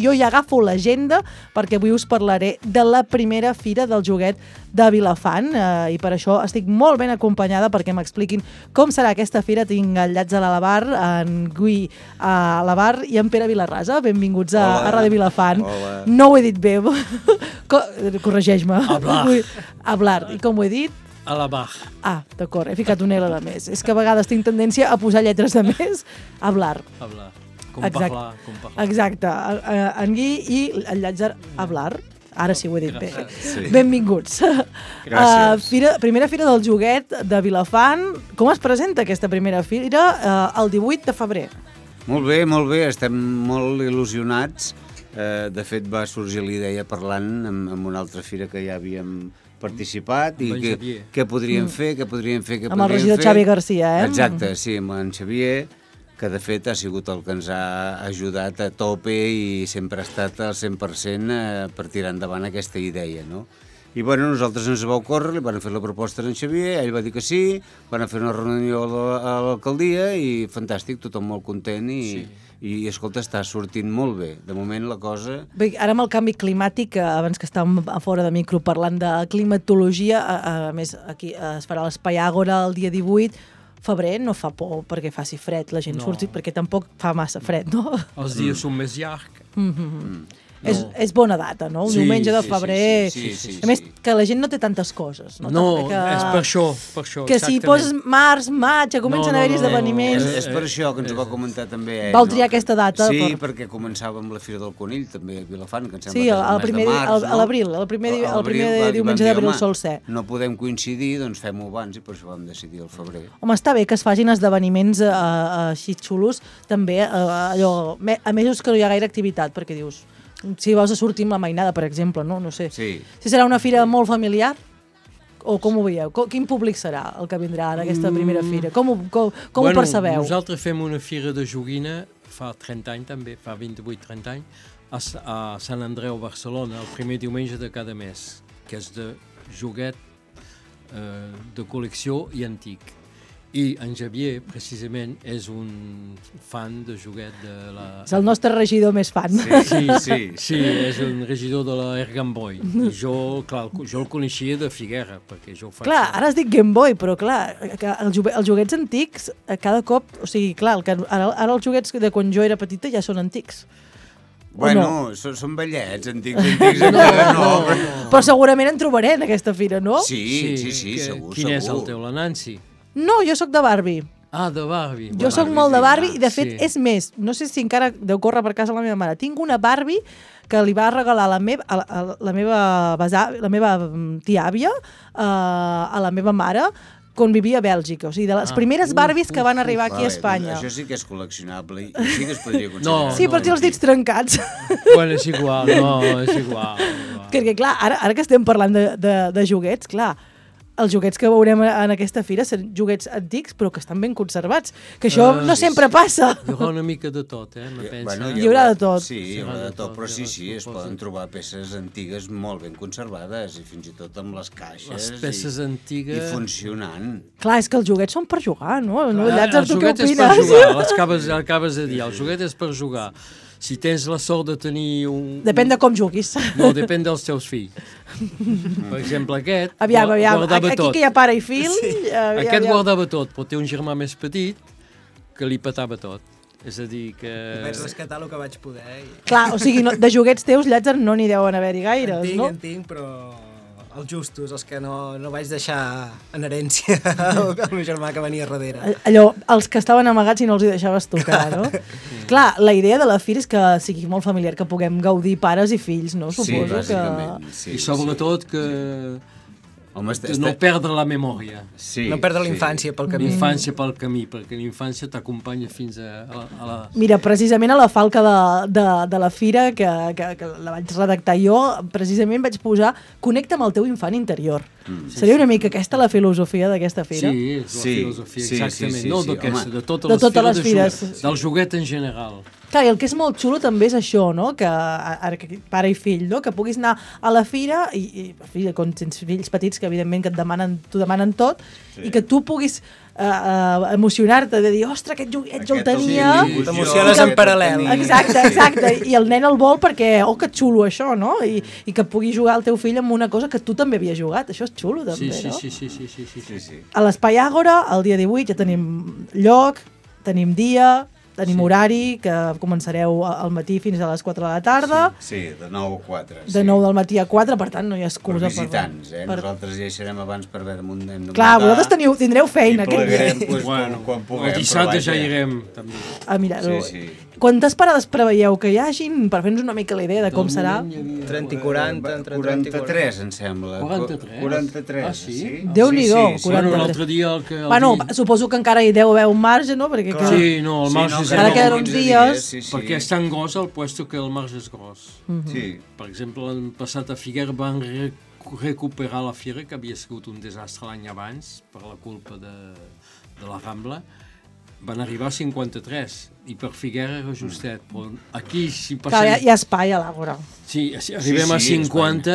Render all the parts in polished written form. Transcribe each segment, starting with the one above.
jo ja agafo l'agenda perquè avui us parlaré de la primera fira del joguet de Vilafant i per això estic molt ben acompanyada perquè m'expliquin com serà aquesta fira. Tinc el Llàtzer a la Bar, en Gui a la Bar i en Pere Vilarrasa. Benvinguts a Ràdio Vilafant. Hola. No ho he dit bé. Corregeix-me. A Blar. I com ho he dit? A la Bar. Ah, d'acord, he ficat un L de més. És que a vegades tinc tendència a posar lletres de més. A Blar. Com parlar. Exacte. En Gui i el Llàtzer a Blar. Ara sí ho he dit bé. Sí. Benvinguts. Gràcies. Primera fira del joguet de Vilafant. Com es presenta aquesta primera fira el 18 de febrer? Molt bé, estem molt il·lusionats. De fet, va sorgir la idea parlant amb una altra fira que ja havíem participat i què podríem fer. Amb el regidor Xavi Garcia, Exacte, sí, amb en Xavier, que de fet ha sigut el que ens ha ajudat a tope i sempre ha estat al 100% per tirar endavant aquesta idea, no? I bueno, nosaltres ens va ocórrer, li van fer la proposta a en Xavier, ell va dir que sí, van fer una reunió a l'alcaldia i fantàstic, tothom molt content i escolta, està sortint molt bé. De moment la cosa... Bé, ara amb el canvi climàtic, abans que estàvem a fora de micro parlant de climatologia, a més aquí es farà l'Espai Àgora el dia 18, febrer no fa por perquè faci fred, la gent surti perquè tampoc fa massa fred, no? Els dies són més llargs. És bona data, no? Un diumenge de febrer... A més, que la gent no té tantes coses. No, és per això, que si poses març, maig, ja comencen a haver-hi esdeveniments... És per això que ens ho va comentar també ell. Vau triar aquesta data? Sí, perquè començava amb la Fira del Conill, també a Vilafant, que em sembla que és el mes de març, a l'abril, el primer diumenge d'abril sol ser. No podem coincidir, doncs fem-ho abans i per això vam decidir el febrer. Home, està bé que es facin esdeveniments així xulos, també, allò, a més que no hi ha gaire activitat, perquè dius... Si vols sortir amb la mainada, per exemple, no sé. Sí. Si serà una fira molt familiar, o com ho veieu? Quin públic serà el que vindrà en aquesta primera fira? Com ho percebeu? Nosaltres fem una fira de joguina fa 30 anys també, fa 28-30 anys, a Sant Andreu, Barcelona, el primer diumenge de cada mes, que és de joguet de col·lecció i antic. I en Xavier, precisament, és un fan de joguet de la... És el nostre regidor més fan. Sí, és un regidor de la Air Game Boy. I jo el coneixia de Figuera, perquè jo ho faig... Clar, ara es dic Game Boy, però clar, els joguets antics, cada cop... O sigui, clar, ara els joguets de quan jo era petita ja són antics. Bueno, són vellets, antics no. Però segurament en trobaré en aquesta fira, no? Sí, segur. Quin és el teu, la Nancy? No, jo sóc de Barbie. Ah, de Barbie. Jo sóc molt de Barbie i, de fet, és més, no sé si encara deu córrer per casa la meva mare. Tinc una Barbie que li va regalar la meva tia-àvia a la meva mare quan vivia a Bèlgica. O sigui, de les primeres Barbies que van arribar aquí a Espanya. Això sí que és col·leccionable i sí que es podria considerar. Sí, però té els dits trencats. Bueno, és igual, és igual. Perquè, clar, ara que estem parlant de joguets, clar, els joguets que veurem en aquesta fira són joguets antics, però que estan ben conservats. Que això no sempre passa. Hi haurà una mica de tot, me pensa. Hi haurà de tot. Sí, hi haurà de tot, però sí, es poden trobar peces antigues molt ben conservades i fins i tot amb les caixes. Les peces antigues... I funcionant. Clar, és que els joguets són per jugar, no? Llàtzer, tu què opines? El joguet és per jugar, acabes de dir, el joguet és per jugar. Si tens la sort de tenir un... Depèn de com juguis. No, depèn dels teus fills. Per exemple, aquest... Aviam, aquí que hi ha pare i fill... Aquest guardava tot, però té un germà més petit que li petava tot. És a dir que... Vaig rescatar el que vaig poder. Clar, o sigui, de joguets teus, Llàtzer, no n'hi deuen haver-hi gaires, no? En tinc, però... els justos, els que no vaig deixar en herència al meu germà que venia darrere. Allò, els que estaven amagats i no els hi deixaves tocar, no? Clar, la idea de la fira és que sigui molt familiar, que puguem gaudir pares i fills, no? Suposo bàsicament. Sí, i sobretot que no perdre la memòria. Sí, no perdre la infància pel camí. L'infància pel camí, perquè l'infància t'acompanya fins a la... Mira, precisament a la falca de la fira, que la vaig redactar jo, precisament vaig posar connecta amb el teu infant interior. Seria una mica aquesta la filosofia d'aquesta fira? Sí, és la filosofia, exactament. No d'aquesta, de totes les fires. Del joguet en general. Clar, i el que és molt xulo també és això, no? Que ara pare i fill, no? Que puguis anar a la fira i quan tens fills petits que evidentment que t'ho demanen tot, i que tu puguis emocionar-te, de dir, ostres, aquest joguet jo el tenia... T'emociones en paral·lel. Exacte, i el nen el vol perquè, que xulo això, no? I que pugui jugar el teu fill amb una cosa que tu també havies jugat, això és xulo també, no? Sí. A l'Espai Àgora, el dia 18, ja tenim lloc, tenim dia, tenim horari, que començareu al matí fins a les 4 de la tarda. Sí, de 9 a 4. De 9 del matí a 4, per tant, no hi ha excusa. Per visitants, Nosaltres ja hi serem abans per veure on hem de Clar, vosaltres tindreu feina. I plegarem quan puguem. El dissabte ja irem, també. A mirar-ho. Sí. Quantes parades preveieu que hi hagin? Per fer-nos una mica la idea de com serà. 30 i 40, entre 30 i 40. 43, em sembla. 43? Ah, sí? Déu-n'hi-do, 43. Bueno, l'altre dia... Bueno, suposo que encara hi deu haver un marge, no? Perquè sí, no, el marge és... Encara queden uns dies. Perquè és tan gros el puesto que el marge és gros. Sí. Per exemple, l'any passat a Figueres van recuperar la fira, que havia sigut un desastre l'any abans, per la culpa de la Rambla. Van arribar a 53, i per Figueres era justet, però aquí si passem... Clar, hi ha espai a l'Àgora. Sí, arribem a 50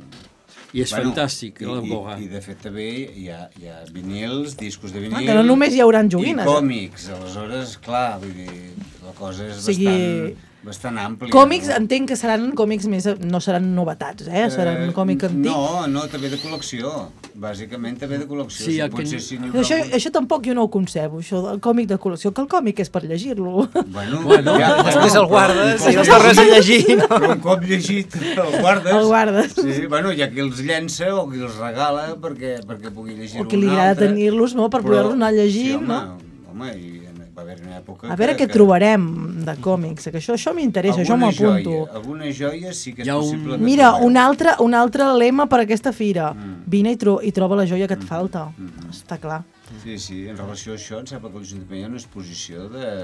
i és fantàstic. I de fet també hi ha vinils, discos de vinil... Que no només hi haurà joguines. I còmics, aleshores, clar, vull dir, la cosa és bastant àmplia. Còmics, entenc que seran còmics més... No seran novetats, seran còmic antic. No, també de col·lecció. Bàsicament també de col·lecció. Sí, això tampoc jo no ho concebo, això del còmic de col·lecció, que el còmic és per llegir-lo. Bueno, després el guardes i el tornes a llegir, no? Però un cop llegit el guardes. El guardes. Sí, bueno, hi ha qui els llença o qui els regala perquè pugui llegir-lo un altre. O qui li agrada tenir-los, no?, per poder-los anar llegint, no? Home, i va haver una època... A veure què trobarem de còmics, que això m'interessa, això m'apunto. Alguna joia sí que és possible... Mira, un altre lema per aquesta fira. Vine i troba la joia que et falta. Està clar. Sí, en relació a això, em sembla que l'Ajuntament hi ha una exposició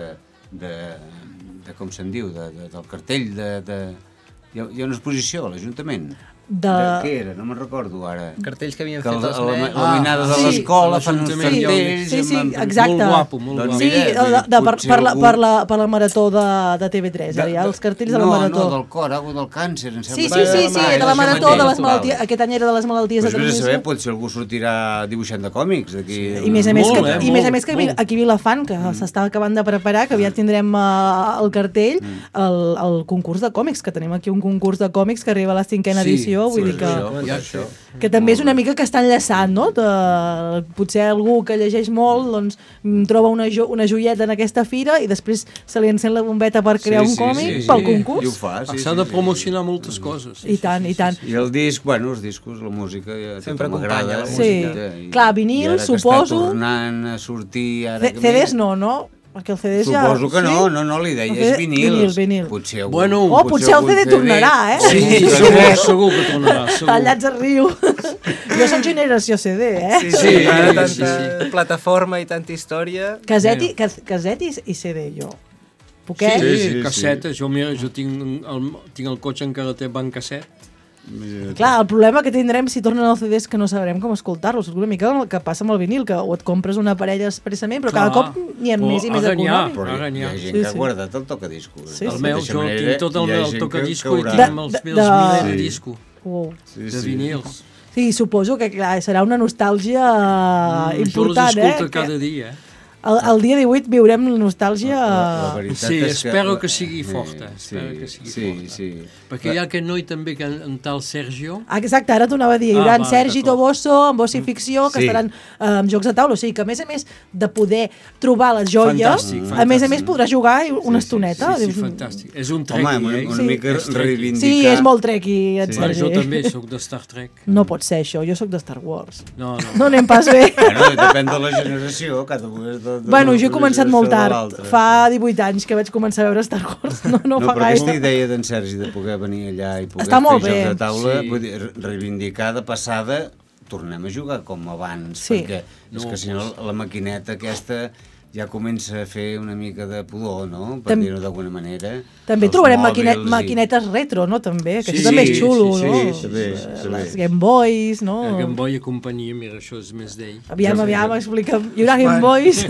de com se'n diu, del cartell, hi ha una exposició a l'Ajuntament. Què era? No me'n recordo ara. Cartells que havien fet els nens. A la minada de l'escola fan uns cartells... Sí, exacte. Molt guapo. Sí, per la marató de TV3, els cartells de la marató. No, del cor, algo del càncer, em sembla. Sí, de la marató de les malalties, aquest any era de les malalties de transmissió. Saber, potser algú sortirà dibuixant de còmics d'aquí. I més a més que aquí a Vilafant, que s'està acabant de preparar, que aviat tindrem el cartell, el concurs de còmics, que tenim aquí un concurs de còmics que arriba a la 5ª edició. Vull dir que també és una mica que està enllaçant, no? Potser algú que llegeix molt doncs troba una joieta en aquesta fira i després se li encén la bombeta per crear un còmic pel concurs. I ho fa, sí. S'ha de promocionar moltes coses. I tant, i tant. I el disc, bueno, els discos, la música, sempre m'agrada. Sí, clar, vinil, suposo... I ara que està tornant a sortir... CDs no? Perquè el CD ja... Suposo que no, l'idea és vinils. Vinil. Potser el CD tornarà, Sí, segur que tornarà. Tallats a riu. Jo soc generació CD, Sí, tanta plataforma i tanta història. Caset i CD, jo. Poquet? Sí, cassetes. Jo tinc el cotxe encara té banc casset. Clar, el problema que tindrem si tornen els CDs que no sabrem com escoltar-los. És una mica el que passa amb el vinil, que o et compres una parella expressament, però cada cop n'hi ha més i més econòmic. Però hi ha gent que ha guardat el tocadiscos. El meu, jo tinc tot el meu tocadisco i tinc els meus milers de disco de vinils. Sí, suposo que clar, serà una nostàlgia important, Jo els escolto cada dia, El dia 18 viurem la nostàlgia... Sí, espero que sigui forta. Sí. Perquè hi ha aquest noi també, en tal Sergio... Exacte, ara t'ho anava a dir. Hi haurà en Sergi Toboso, amb Bossa i Ficció, que estaran amb jocs de taula. O sigui que, a més de poder trobar la joia, a més podrà jugar una estoneta. Sí, fantàstic. És un treki, una mica reivindicar... Sí, és molt treki, et Sergi. Jo també soc de Star Trek. No pot ser això, jo soc de Star Wars. No anem pas bé. Bueno, depèn de la generació, cada un és Bueno, jo he començat molt tard. Fa 18 anys que vaig començar a veure Star Wars. No fa gaire. Però aquesta idea d'en Sergi de poder venir allà i poder fer jocs de taula, reivindicar de passada, tornem a jugar com abans, perquè és que si no la maquineta aquesta ja comença a fer una mica de pudor, no? Per dir-ho d'alguna manera. També trobarem maquinetes retro, no? També, que això també és xulo, no? Les Game Boys, no? El Game Boy i companyia, mira, això és més d'ell. Aviam, explica'm. Hi haurà Game Boys?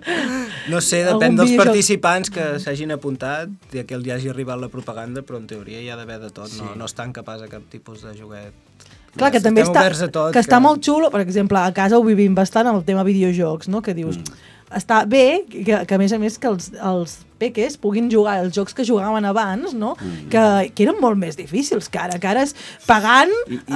No sé, depèn dels participants que s'hagin apuntat i que els hi hagi arribat la propaganda, però en teoria hi ha d'haver de tot, no es tanca pas a cap tipus de joguet. Clar, que també Estem oberts a tot, que està molt xulo, per exemple, a casa ho vivim bastant, el tema videojocs, no? Que dius, està bé que a més que els peques puguin jugar els jocs que jugaven abans, no? Que eren molt més difícils que ara és pagant,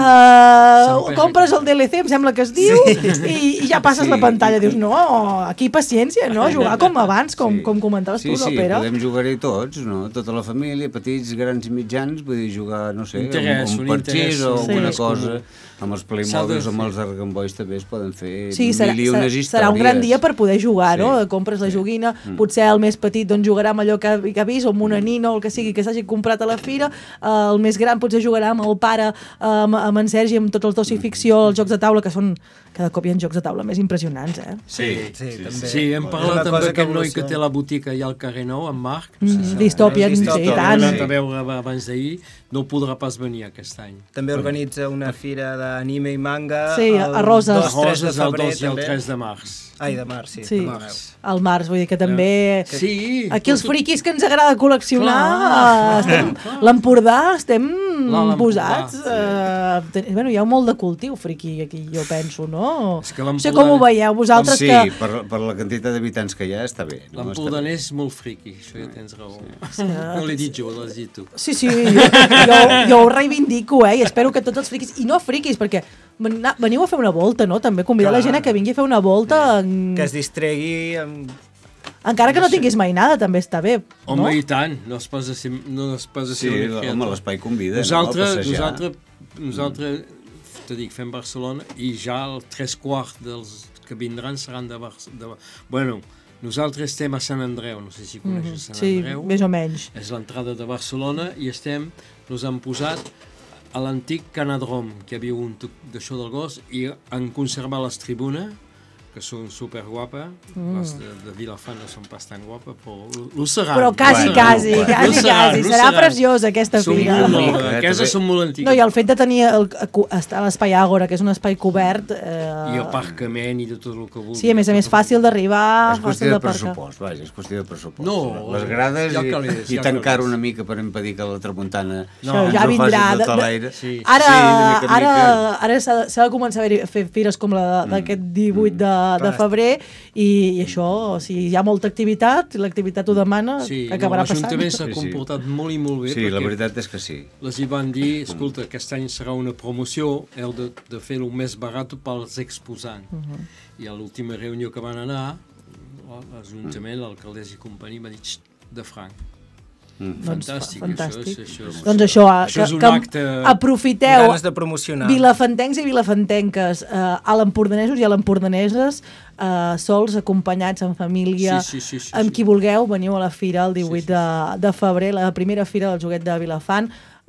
compres el DLC, em sembla que es diu, i ja passes la pantalla. Dius, no, aquí paciència, no? Jugar com abans, com comentaves tu, no, Pere? Sí, podem jugar-hi tots, no? Tota la família, petits, grans i mitjans, vull dir, jugar, no sé, un parxís o alguna cosa. Amb els Playmobils o amb els Argamboys també es poden fer mil i unes històries. Serà un gran dia per poder jugar, no? Compres la joguina, potser el més petit doncs jugarà amb allò que ha vist, o amb una nina o el que sigui que s'hagi comprat a la fira, el més gran potser jugarà amb el pare, amb en Sergi, amb tots els dossificció, els jocs de taula, que són, cada cop hi ha jocs de taula més impressionants, eh? també. Sí, hem parlat amb aquest noi que té la botiga allà al carrer Nou, en Marc. Dystopian, sí, i tant. Hem anat a veure abans d'ahir, no podrà pas venir aquest any. També organitza una fira d'anime i manga. Sí, a Roses. A Roses el 2 i el 3 de març. Ai, de març, sí. Sí, al març, vull dir que també... Sí. Aquí els friquis que ens agrada col·leccionar, l'Empordà estem posats. Bueno, hi ha molt de cultiu friqui aquí, jo penso, no? No sé com ho veieu vosaltres. Sí, per la quantitat d'habitants que hi ha està bé. L'empordanès és molt friqui, això ja tens raó. No l'he dit jo, l'has dit tu. Sí, jo ho reivindico, i espero que tots els friquis, i no friquis, perquè veniu a fer una volta, no? També convidar la gent a que vingui a fer una volta. Que es distregui amb... Encara que no tinguis mai nada, també està bé, no? Home, i tant, no es posa ser Sí, home, l'espai convida, Nosaltres, te dic, fem Barcelona, i ja el 3/4 dels que vindran seran de Barcelona. Bueno, nosaltres estem a Sant Andreu, no sé si coneixes Sant Andreu. Sí, més o menys. És l'entrada de Barcelona i nos han posat a l'antic Canadrom, que hi havia un d'això del gos, i han conservat les tribunes, que són superguapes. Les de Vilafant no són pas tan guapes, però seran. Però quasi. Serà preciosa aquesta fira. Aquestes són molt antigues. No, i el fet de tenir l'espai Àgora, que és un espai cobert... I aparcament i de tot el que vulgui. Sí, a més fàcil d'arribar, és qüestió de pressupost, vaja, és qüestió de pressupost. No, les grades i tancar una mica per impedir que la tramuntana no vindrà faci tot l'aire. Ara s'ha de començar a fer fires com la d'aquest 18 de febrer, i això, si hi ha molta activitat, l'activitat ho demana, acabarà passant. L'Ajuntament s'ha comportat molt i molt bé. Sí, la veritat és que sí. Les hi van dir, escolta, aquest any serà una promoció, heu de fer-ho més barat pels exposants. I a l'última reunió que van anar, l'Ajuntament, l'alcaldessa i companyia, va dir, de franc. Fantàstic. Doncs això, que aprofiteu vilafantencs i vilafantenques, a l'empordanesos i a l'empordaneses, sols, acompanyats, en família, amb qui vulgueu, veniu a la fira el 18 de febrer, la primera fira del joguet de Vilafant,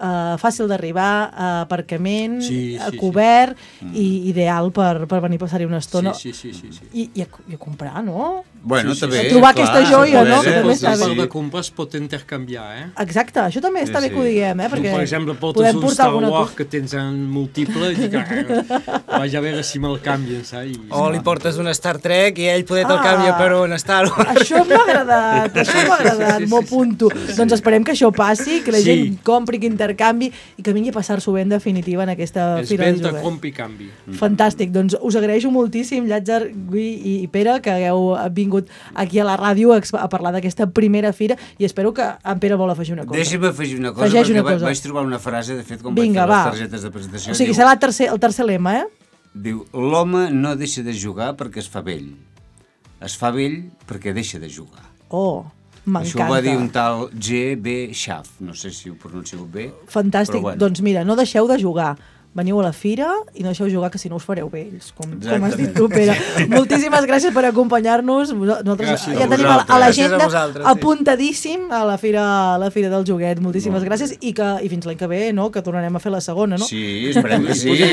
fàcil d'arribar, aparcament, cobert, i ideal per venir a passar-hi una estona i a comprar, no? Bueno, també, a trobar aquesta joia, no? Que també està bé. De comprar es pot intercanviar, Exacte, això també està bé que ho diguem, perquè per exemple, portes un Star Wars que tens en múltiple i dic, vaig a veure si me'l canvien, saps? O li portes un Star Trek i ell poder te'l canvia per un Star Wars. Això m'ha agradat, m'ho apunto. Doncs esperem que això passi, que la gent compri, que intercanvi i que vingui a passar-s'ho bé en definitiva en aquesta fira del joguet. És venda, compri, canvi. Fantàstic, doncs us agraeixo moltíssim, Llàtzer, Gui i Pere, que hagueu vingut aquí a la ràdio a parlar d'aquesta primera fira, i espero que en Pere vol afegir una cosa. Deixa'm afegir una cosa, perquè vaig trobar una frase, de fet, quan vaig fer les targetes de presentació. O sigui, serà el tercer lema, Diu, l'home no deixa de jugar perquè es fa vell. Es fa vell perquè deixa de jugar. Oh, m'encanta. Això ho va dir un tal G.B. Schaff, no sé si ho pronuncio bé. Fantàstic, doncs mira, no deixeu de jugar. Veniu a la fira i no deixeu jugar, que si no us fareu vells, com has dit tu, Pere. Moltíssimes gràcies per acompanyar-nos. Nosaltres ja tenim a l'agenda apuntadíssim a la fira del joguet. Moltíssimes gràcies i fins l'any que ve, que tornarem a fer la segona, no? Sí, esperem que sí.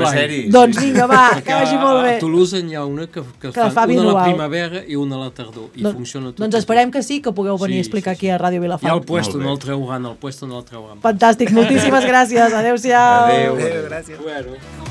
Doncs vinga, va, que vagi molt bé. A Toulouse n'hi ha una que fa una a la primavera i una a la tardor, i funciona tot. Doncs esperem que sí, que pugueu venir a explicar aquí a Ràdio Vilafant. I al puesto no el treuran, Fantàstic, moltíssimes gràcies. Adéu-siau. Adéu. Gràcies. Bueno.